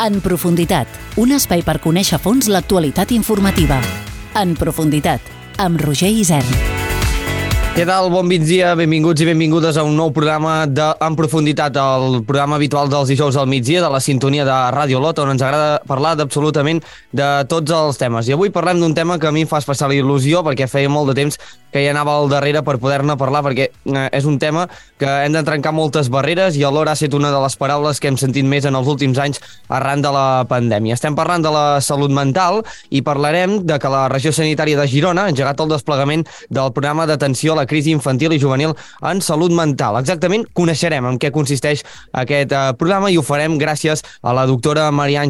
En profunditat, un espai per conèixer a fons l'actualitat informativa. En profunditat, amb Roger Isern. Què tal? Bon migdia, benvinguts i benvingudes a un nou programa de En profunditat, el programa habitual dels dijous al migdia de la sintonia de Ràdio Olot, on ens agrada parlar d'absolutament de tots els temes. I avui parlem d'un tema que a mi em fa especial il·lusió perquè feia molt de temps que hi anava al darrere per poder-ne parlar, perquè és un tema que hem de trencar moltes barreres i alhora ha estat una de les paraules que hem sentit més en els últims anys arran de la pandèmia. Estem parlant de la salut mental i parlarem de que la regió sanitària de Girona ha engegat el desplegament del programa d'atenció a la crisi infantil i juvenil en salut mental. Exactament coneixerem en què consisteix aquest programa i ho farem gràcies a la doctora Maria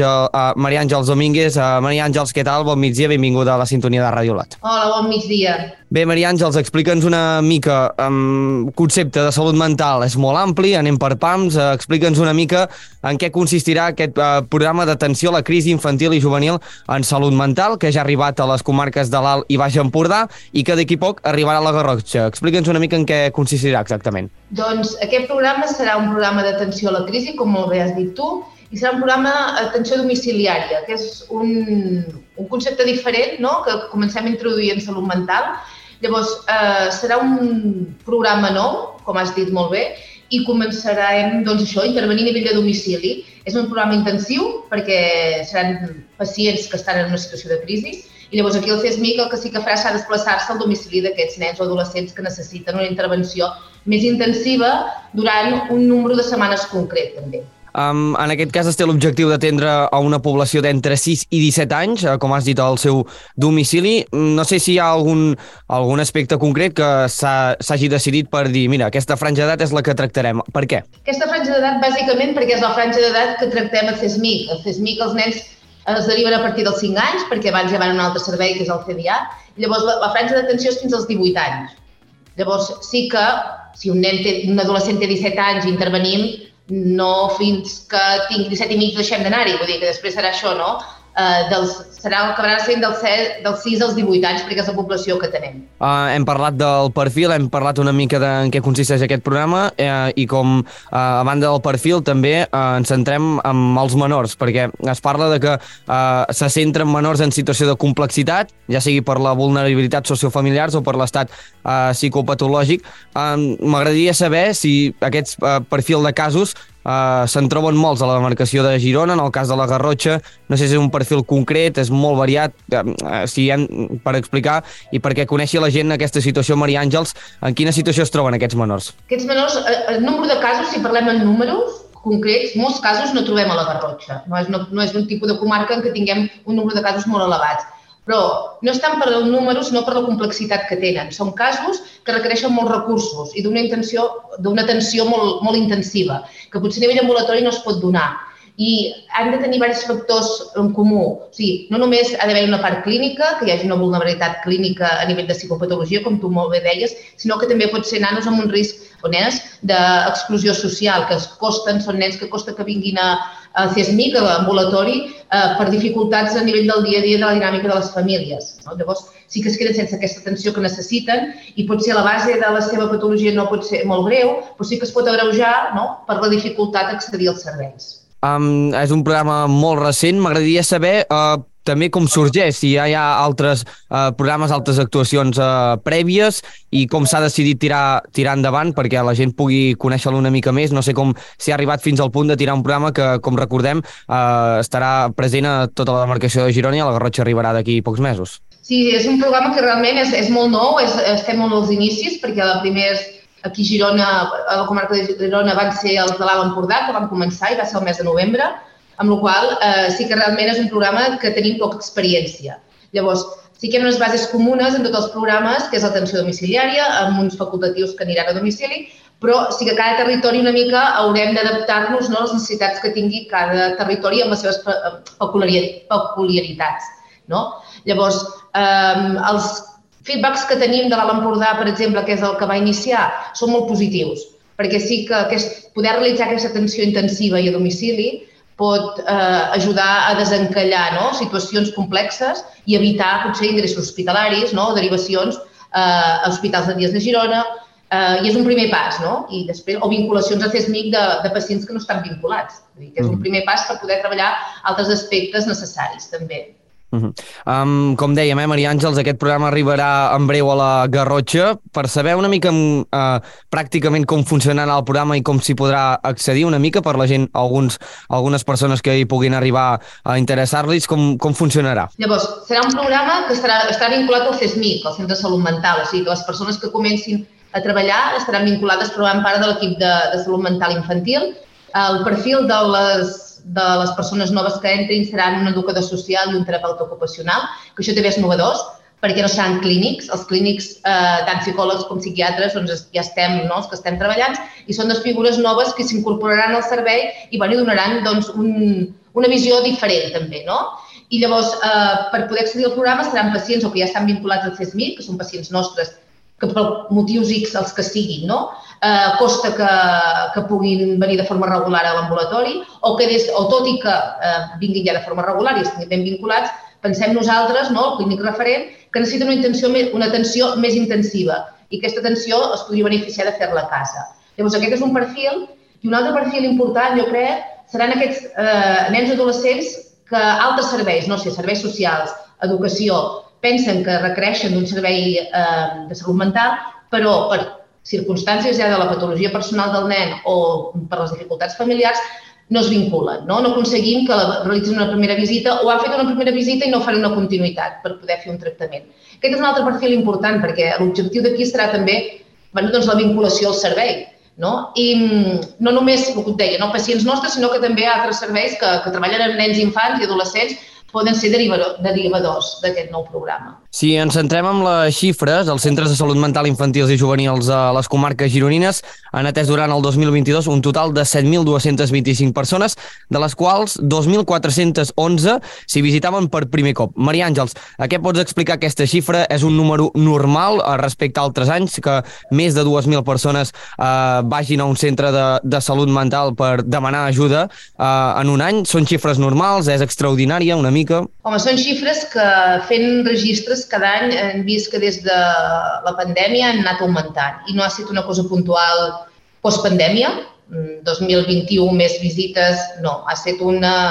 Àngels Domínguez. Maria Àngels, què tal? Bon migdia, benvinguda a la sintonia de Ràdio Olot. Hola, bon migdia. Bé, Maria Àngels, explica'ns una mica el concepte de salut mental. És molt ampli, anem per pams. Explica'ns una mica en què consistirà aquest programa d'atenció a la crisi infantil i juvenil en salut mental, que ja ha arribat a les comarques de l'Alt i Baix Empordà i que d'aquí poc arribarà a la Garrotxa. Explica'ns una mica en què consistirà exactament. Doncs aquest programa serà un programa d'atenció a la crisi, com molt bé has dit tu, i serà un programa d'atenció domiciliària, que és un concepte diferent, no?, que comencem a introduir en salut mental. Llavors, serà un programa nou, com has dit molt bé, i començarem, doncs això, a intervenir a nivell de domicili. És un programa intensiu perquè seran pacients que estan en una situació de crisi i llavors aquí el CESMIC el que sí que farà serà desplaçar-se al domicili d'aquests nens o adolescents que necessiten una intervenció més intensiva durant un número de setmanes concret, també. En aquest cas es té l'objectiu d'atendre a una població d'entre 6 i 17 anys, com has dit, al seu domicili. No sé si hi ha algun aspecte concret que s'hagi decidit per dir, mira, aquesta franja d'edat és la que tractarem. Per què? Aquesta franja d'edat, bàsicament, perquè és la franja d'edat que tractem a CESMIC. A CESMIC els nens es deriven a partir dels 5 anys, perquè abans ja van a un altre servei, que és el CDA, i llavors la franja d'atenció és fins als 18 anys. Llavors sí que, si un adolescent té 17 anys i intervenim, no fins que tingui 17 i mig deixem d'anar-hi, vull dir que després serà això, no? Acabarà sent dels 6 als 18 anys, perquè és la població que tenem. Hem parlat del perfil, hem parlat una mica de en què consisteix aquest programa i com a banda del perfil també ens centrem en els menors, perquè es parla de que se centren menors en situació de complexitat, ja sigui per la vulnerabilitat sociofamiliars o per l'estat psicopatològic. M'agradaria saber si aquest perfil de casos se'n troben molts a la demarcació de Girona, en el cas de la Garrotxa. No sé si és un perfil concret, és molt variat, si hi ha per explicar i perquè coneixi la gent aquesta situació. Maria Àngels, en quina situació es troben aquests menors? Aquests menors, el nombre de casos, si parlem en números concrets, molts casos no trobem a la Garrotxa. No és un tipus de comarca en què tinguem un nombre de casos molt elevats. Però no és tant per el número, sinó per la complexitat que tenen. Són casos que requereixen molts recursos i d'una atenció molt intensiva, que potser a nivell ambulatori no es pot donar. I han de tenir diversos factors en comú. O sigui, no només ha d'haver una part clínica, que hi hagi una vulnerabilitat clínica a nivell de psicopatologia, com tu molt bé deies, sinó que també pot ser nanos amb un risc o nenes d'exclusió social, que són nens que costa que vinguin a CESMIC, a l'ambulatori, per dificultats a nivell del dia a dia de la dinàmica de les famílies. Llavors, sí que es queden sense aquesta atenció que necessiten i potser a la base de la seva patologia no pot ser molt greu, però sí que es pot agreujar per la dificultat d'accedir als serveis. És un programa molt recent. M'agradaria saber també com sorgeix, si hi ha altres programes, altres actuacions prèvies i com s'ha decidit tirar endavant perquè la gent pugui conèixer-lo una mica més. No sé com s'ha arribat fins al punt de tirar un programa que, com recordem, estarà present a tota la demarcació de Girona i a la Garrotxa arribarà d'aquí pocs mesos. Sí, és un programa que realment és molt nou, estem molt als inicis perquè els primers aquí a Girona, a la comarca de Girona, van ser els de l'Alt Empordà, que van començar i va ser el mes de novembre, amb la qual cosa sí que realment és un programa que tenim poca experiència. Llavors, sí que hi ha unes bases comunes en tots els programes, que és l'atenció domiciliària, amb uns facultatius que aniran a domicili, però sí que cada territori una mica haurem d'adaptar-nos a les necessitats que tingui cada territori amb les seves peculiaritats. Llavors, els feedbacks que tenim de l'Alt Empordà, per exemple, que és el que va iniciar, són molt positius, perquè sí que poder realitzar aquesta atenció intensiva i a domicili pot ajudar a desencallar situacions complexes i evitar potser ingressos hospitalaris o derivacions a hospitals de dies de Girona I és un primer pas, no? I després, o vinculacions a CESMIC de pacients que no estan vinculats. Que és un primer pas per poder treballar altres aspectes necessaris, també. Com dèiem, Maria Àngels, aquest programa arribarà en breu a la Garrotxa. Per saber una mica pràcticament com funcionarà el programa i com s'hi podrà accedir una mica per la gent, algunes persones que hi puguin arribar a interessar-los, com funcionarà? Llavors, serà un programa que estarà vinculat al CESMIC, al Centre de Salut Mental, o sigui que les persones que comencin a treballar estaran vinculades formant part de l'equip de salut mental infantil. El perfil de les persones noves que entrin seran un educador social i un terapeuta ocupacional, que això també és novedós, perquè no seran clínics. Els clínics, tant psicòlegs com psiquiatres, doncs ja estem, no?, els que estem treballant, i són dues figures noves que s'incorporaran al servei i donaran doncs, una visió diferent també, no? I llavors, per poder accedir al programa seran pacients o que ja estan vinculats al CESMIC, que són pacients nostres, que per motius X els que siguin, no? Costa que puguin venir de forma regular a l'ambulatori o tot i que vinguin ja de forma regular i estiguin ben vinculats, pensem nosaltres, no, el clínic referent, que necessiten una atenció més intensiva i aquesta atenció es podria beneficiar de fer-la a casa. Llavors, aquest és un perfil i un altre perfil important, jo crec, seran aquests nens adolescents que altres serveis, no sé, serveis socials, educació, pensen que requereixen d'un servei de salut mental, però per circumstàncies ja de la patologia personal del nen o per les dificultats familiars no es vinculen, no aconseguim que realitzin una primera visita o han fet una primera visita i no fan una continuïtat per poder fer un tractament. Aquest és un altre perfil important perquè l'objectiu d'aquí serà també la vinculació al servei. I no només, el que et deia, pacients nostres, sinó que també altres serveis que treballen amb nens, infants i adolescents poden ser derivadors d'aquest nou programa. Si ens centrem en les xifres, els centres de salut mental infantils i juvenils a les comarques gironines han atès durant el 2022 un total de 7.225 persones, de les quals 2.411 s'hi visitaven per primer cop. Maria Àngels, a què pots explicar aquesta xifra? És un número normal respecte a altres anys, que més de 2.000 persones vagin a un centre de salut mental per demanar ajuda en un any? Són xifres normals? És extraordinària una mica? Home, són xifres que fent registres cada any hem vist que des de la pandèmia han anat augmentant i no ha estat una cosa puntual postpandèmia, 2021 més visites, no, ha estat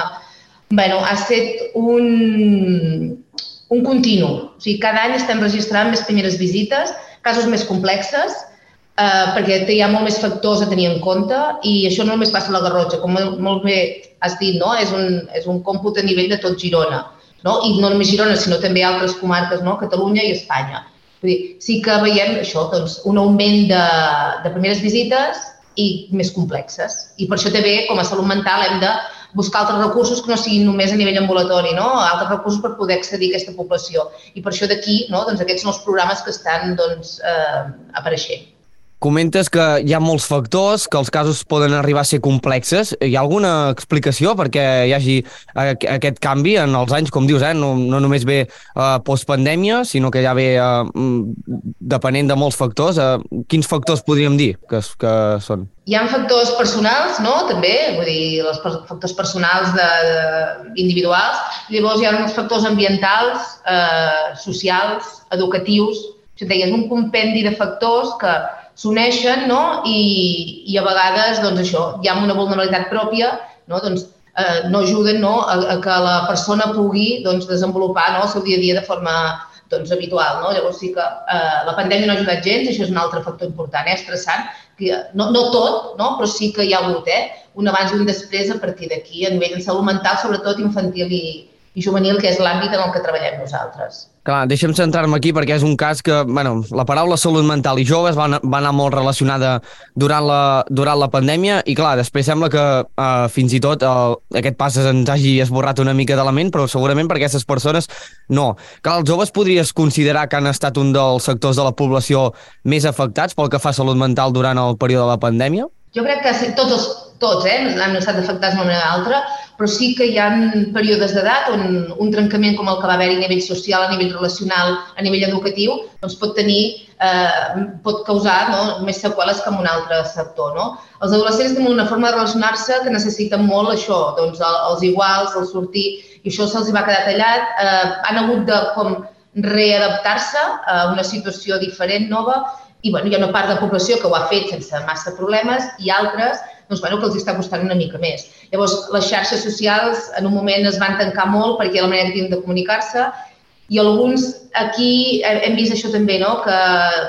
un continu. O sigui, cada any estem registrant més primeres visites, casos més complexes, perquè hi ha molt més factors a tenir en compte i això no només passa a la Garrotxa, com molt bé has dit, és un còmput a nivell de tot Girona. I no només Girona, sinó també altres comarques, Catalunya i Espanya. Vull dir, sí que veiem això, un augment de primeres visites i més complexes. I per això també, com a salut mental, hem de buscar altres recursos que no siguin només a nivell ambulatori, altres recursos per poder accedir a aquesta població. I per això d'aquí aquests nous programes que estan apareixent. Comentes que hi ha molts factors, que els casos poden arribar a ser complexes. Hi ha alguna explicació perquè hi hagi aquest canvi en els anys, com dius, no només ve postpandèmia, sinó que ja ve depenent de molts factors? Quins factors podríem dir que són? Hi ha factors personals, també, vull dir, els factors personals individuals. Llavors hi ha uns factors ambientals, socials, educatius. És un compendi de factors que s'uneixen i a vegades hi ha una vulnerabilitat pròpia, no ajuden a que la persona pugui desenvolupar el seu dia a dia de forma habitual. Llavors sí que la pandèmia no ha ajudat gens, això és un altre factor important, estressant, no tot, però sí que hi ha hagut un abans i un després a partir d'aquí, a nivell de salut mental, sobretot infantil i juvenil, que és l'àmbit en el que treballem nosaltres. Clar, deixa'm centrar-me aquí perquè és un cas que, la paraula salut mental i joves va anar molt relacionada durant la pandèmia i, clar, després sembla que fins i tot aquest pas ens hagi esborrat una mica de la ment, però segurament per aquestes persones no. Clar, els joves podries considerar que han estat un dels sectors de la població més afectats pel que fa a salut mental durant el període de la pandèmia? Jo crec que tots han estat afectats d'una manera o altra, però sí que hi ha períodes d'edat on un trencament com el que va haver-hi a nivell social, a nivell relacional, a nivell educatiu, pot causar més seqüeles que en un altre sector. Els adolescents tenen una forma de relacionar-se que necessiten molt això, els iguals, el sortir, i això se'ls va quedar tallat. Han hagut de readaptar-se a una situació diferent, nova, I hi ha una part de població que ho ha fet sense massa problemes i altres que els està costant una mica més. Llavors, les xarxes socials en un moment es van tancar molt perquè la manera que tenien de comunicar-se i alguns aquí hem vist això també, que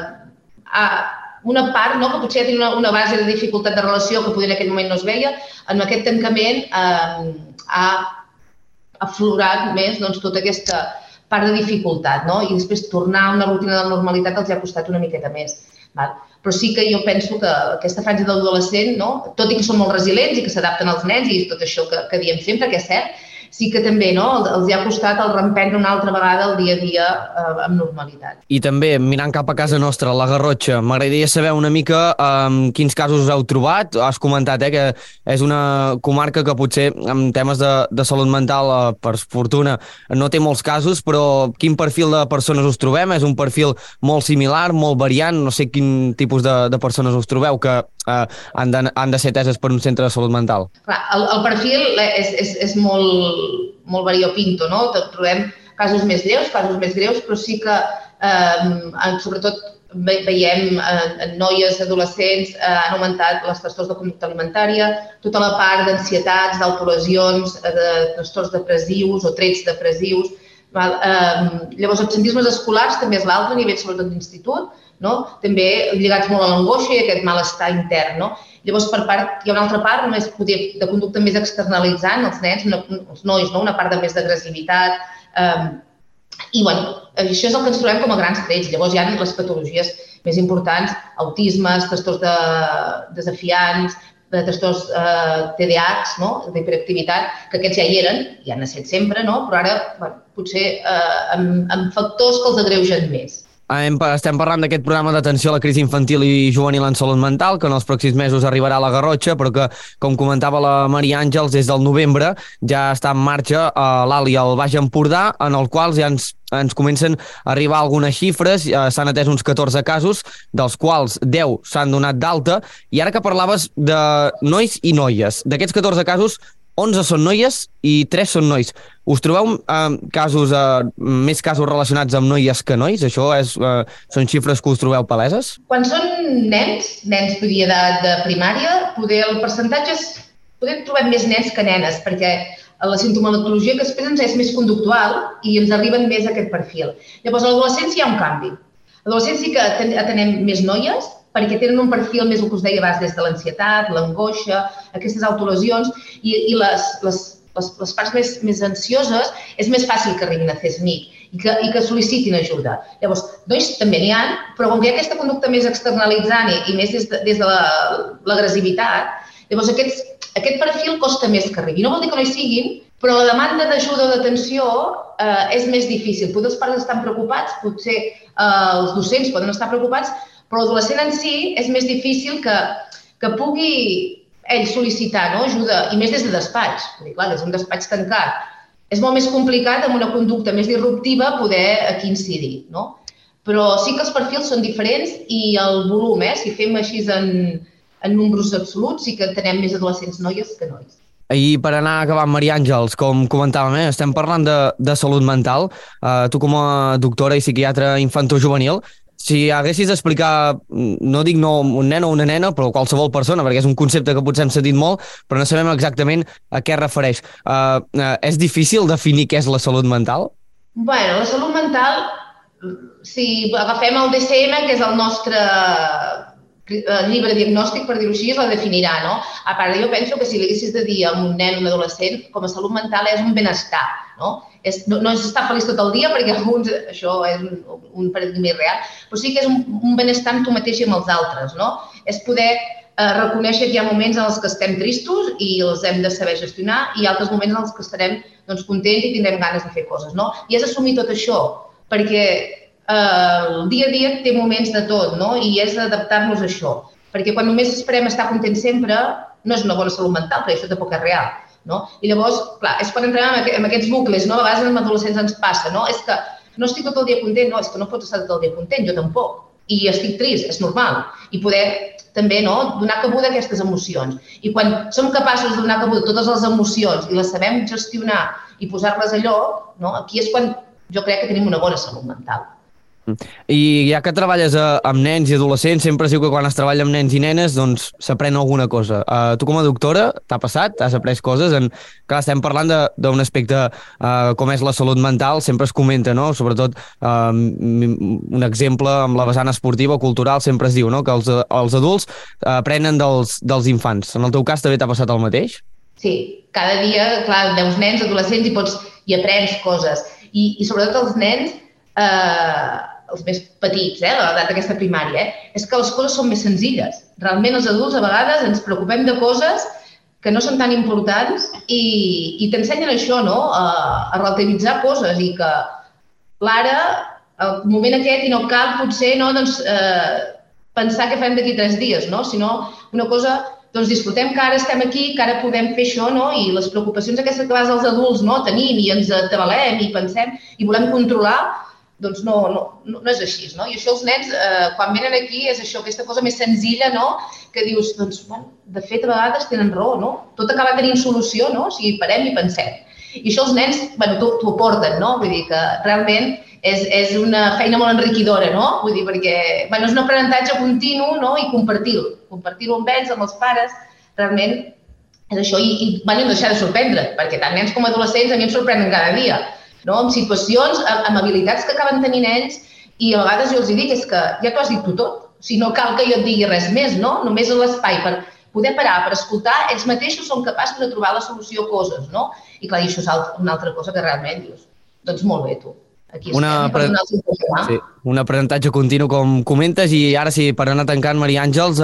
una part que potser tenia una base de dificultat de relació que potser en aquell moment no es veia, en aquest tancament ha aflorat més tota aquesta part de dificultat i després tornar a una rutina de normalitat els ha costat una miqueta més. Però sí que jo penso que aquesta franja d'adolescent, tot i que són molt resilients i que s'adapten als nens i tot això que diem sempre, que és cert, sí que també els ha costat el reemprendre una altra vegada el dia a dia amb normalitat. I també, mirant cap a casa nostra, la Garrotxa, m'agradaria saber una mica quins casos us heu trobat. Has comentat que és una comarca que potser en temes de salut mental, per fortuna, no té molts casos, però quin perfil de persones us trobem? És un perfil molt similar, molt variant? No sé quin tipus de persones us trobeu que han de ser ateses per un centre de salut mental. Clar, el perfil és molt variopinto, trobem casos més lleus, casos més greus, però sí que sobretot veiem en noies, adolescents, han augmentat els trastorns de conducta alimentària, tota la part d'ansietats, d'autolesions, de trastorns depressius o trets depressius. Llavors, absentismes escolars també és l'altre, a nivell sobretot d'institut, també lligats molt a l'angoixa i aquest malestar intern. Llavors, hi ha una altra part només de conducta més externalitzant, els nens, els nois, una part de més d'agressivitat. I això és el que ens trobem com a grans trets. Llavors hi ha les patologies més importants, autismes, trastorns desafiants, trastorns TDAH, d'hiperactivitat, que aquests ja hi eren, ja han estat sempre, però ara potser amb factors que els agreugen més. Estem parlant d'aquest programa d'atenció a la crisi infantil i juvenil en salut mental, que en els pròxims mesos arribarà a la Garrotxa, però que, com comentava la Maria Àngels, des del novembre ja està en marxa a l'Alt i al Baix Empordà, en el qual ja ens comencen a arribar algunes xifres. S'han atès uns 14 casos, dels quals 10 s'han donat d'alta, i ara que parlaves de nois i noies, d'aquests 14 casos, 11 són noies i 3 són nois. Us trobeu més casos relacionats amb noies que nois? Això són xifres que us trobeu paleses? Quan són nens d'edat de primària, el percentatge poder trobem més nens que nenes, perquè la sintomatologia que es presenta és més conductual i ens arriben més a aquest perfil. Llavors, a l'adolescència hi ha un canvi. A l'adolescència sí que atenem més noies, perquè tenen un perfil més, el que us deia abans, des de l'ansietat, l'angoixa, aquestes autolesions, i les parts més ansioses és més fàcil que arribin a CESMIC i que sol·licitin ajuda. Llavors, nois també n'hi ha, però com que hi ha aquesta conducta més externalitzant i més des de l'agressivitat, llavors aquest perfil costa més que arribi. No vol dir que no hi siguin, però la demanda d'ajuda o d'atenció és més difícil. Potser els pares estan preocupats, potser els docents poden estar preocupats, però l'adolescent en si és més difícil que pugui ell sol·licitar ajuda, i més des de despatx. Clar, des d'un despatx tancat. És molt més complicat amb una conducta més disruptiva poder aquí incidir. Però sí que els perfils són diferents i el volum, si fem així en números absoluts, sí que tenem més adolescents noies que nois. I per anar acabant, Maria Àngels, com comentàvem, estem parlant de salut mental. Tu com a doctora i psiquiatra infantojuvenil, si haguessis d'explicar, no dic un nen o una nena, però qualsevol persona, perquè és un concepte que potser hem sentit molt, però no sabem exactament a què es refereix. És difícil definir què és la salut mental? Bé, la salut mental, si agafem el DSM, que és el nostre llibre diagnòstic, per dir-ho així, la definirà, A part, jo penso que si li haguessis de dir a un nen o un adolescent, com a salut mental és un benestar, no és estar feliç tot el dia, perquè alguns això és un paradigma irreal, però sí que és un benestar amb tu mateix i amb els altres, És poder reconèixer que hi ha moments en els que estem tristos i els hem de saber gestionar i altres moments en els que estarem contents i tindrem ganes de fer coses, I és assumir tot això, perquè el dia a dia té moments de tot, i és adaptar-nos a això, perquè quan només esperem estar contents sempre no és una bona salut mental, perquè això tampoc és real. I llavors, clar, és quan entrem en aquests bucles, a vegades amb adolescents ens passa, és que no estic tot el dia content, és que no pots estar tot el dia content, jo tampoc, i estic trist, és normal, i poder també donar cabuda a aquestes emocions. I quan som capaços de donar cabuda a totes les emocions i les sabem gestionar i posar-les a lloc, aquí és quan jo crec que tenim una bona salut mental. I ja que treballes amb nens i adolescents, sempre es diu que quan es treballa amb nens i nenes doncs s'aprèn alguna cosa. Tu com a doctora, t'ha passat? Has après coses? Clar, estem parlant d'un aspecte com és la salut mental, sempre es comenta, no? Sobretot un exemple amb la vessant esportiva o cultural sempre es diu, no? Que els adults aprenen dels infants. En el teu cas també t'ha passat el mateix? Sí, cada dia, clar, veus nens, adolescents i aprens coses. I sobretot els nens, els més petits, l'edat d'aquesta primària, és que les coses són més senzilles. Realment els adults a vegades ens preocupem de coses que no són tan importants i t'ensenyen això, no? A relativitzar coses i que l'ara, el moment aquest, i no cal potser pensar què farem d'aquí 3 dies, no? Sinó una cosa, doncs disfrutem que ara estem aquí, que ara podem fer això, no? I les preocupacions aquestes que a vegades els adults tenim i ens atabalem i pensem i volem controlar, doncs no és així, no? I això els nens, quan venen aquí, és això, aquesta cosa més senzilla, no? Que dius, doncs, bueno, de fet, a vegades tenen raó, no? Tot acaba tenint solució, no? O sigui, parem i pensem. I això els nens, bueno, t'ho aporten, no? Vull dir que realment és una feina molt enriquidora, no? Vull dir, perquè, bueno, és un aprenentatge continu, no? I compartir-ho amb ells, amb els pares, realment és això. I bueno, no deixar de sorprendre, perquè tant nens com adolescents a mi em sorprenen cada dia, no? Amb situacions, amb habilitats que acaben tenint ells i a vegades jo els dic és que ja t'ho has dit tu tot, o sigui, no cal que jo et digui res més, no? Només l'espai per poder parar, per escoltar, ells mateixos són capaços de trobar la solució a coses, no? I clar, això és una altra cosa que realment dius, doncs molt bé tu. Aquí estem, per donar-los informació. Sí, un aprenentatge continu, com comentes, i ara sí, per anar tancant, Maria Àngels,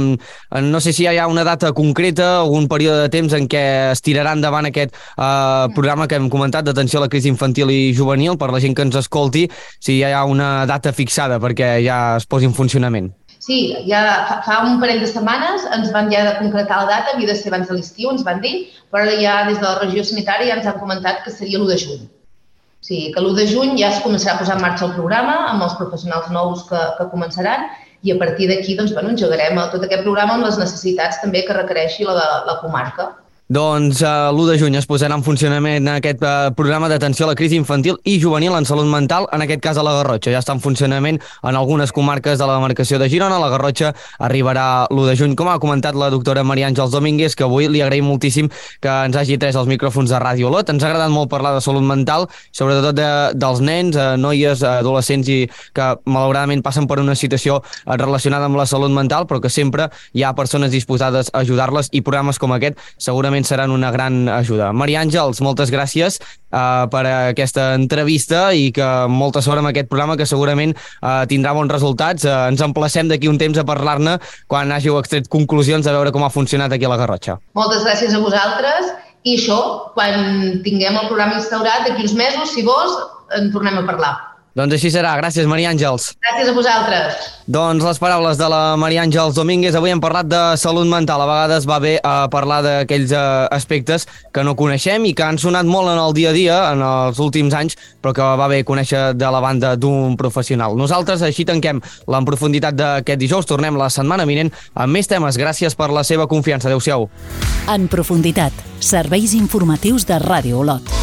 no sé si hi ha una data concreta, algun període de temps en què es tirarà endavant aquest programa que hem comentat d'atenció a la crisi infantil i juvenil, per la gent que ens escolti, si hi ha una data fixada perquè ja es posi en funcionament. Sí, ja fa un parell de setmanes ens van ja de concretar la data, havia de ser abans de l'estiu, ens van dir, però ara ja des de la regió sanitària ja ens han comentat que seria l'1 de juny. O sigui, que l'1 de juny ja es començarà a posar en marxa el programa amb els professionals nous que començaran i a partir d'aquí doncs, bueno, engegarem tot aquest programa amb les necessitats també que requereixi la comarca. Doncs l'1 de juny es posarà en funcionament aquest programa d'atenció a la crisi infantil i juvenil en salut mental, en aquest cas a la Garrotxa. Ja està en funcionament en algunes comarques de la demarcació de Girona. La Garrotxa arribarà l'1 de juny, com ha comentat la doctora Maria Àngels Domínguez, que avui li agraïm moltíssim que ens hagi tret els micròfons de Ràdio Olot. Ens ha agradat molt parlar de salut mental, sobretot dels nens, noies, adolescents i que malauradament passen per una situació relacionada amb la salut mental, però que sempre hi ha persones disposades a ajudar-les i programes com aquest segurament seran una gran ajuda. Maria Àngels, moltes gràcies per aquesta entrevista i que molta sort amb aquest programa que segurament tindrà bons resultats. Ens emplacem d'aquí un temps a parlar-ne quan hàgiu extret conclusions a veure com ha funcionat aquí a la Garrotxa. Moltes gràcies a vosaltres i això, quan tinguem el programa instaurat, d'aquí uns mesos, si vols, en tornem a parlar. Doncs així serà. Gràcies, Maria Àngels. Gràcies a vosaltres. Doncs les paraules de la Maria Àngels Domínguez. Avui hem parlat de salut mental. A vegades va bé parlar d'aquells aspectes que no coneixem i que han sonat molt en el dia a dia en els últims anys, però que va bé conèixer de la banda d'un professional. Nosaltres així tanquem l'en profunditat d'aquest dijous. Tornem la setmana vinent amb més temes. Gràcies per la seva confiança. Adéu-siau. En profunditat. Serveis informatius de Ràdio Olot.